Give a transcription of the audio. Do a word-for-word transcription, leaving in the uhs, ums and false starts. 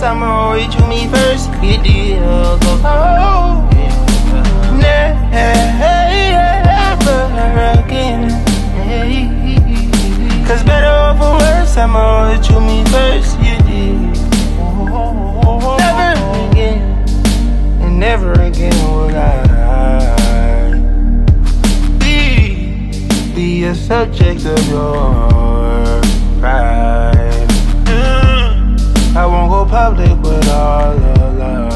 I'ma reach you me first. You did go oh, never again. Cause better or for worse, I'ma reach you me first. You did never again, and never again will I be, be a subject of your pride. I won't go public with all the love.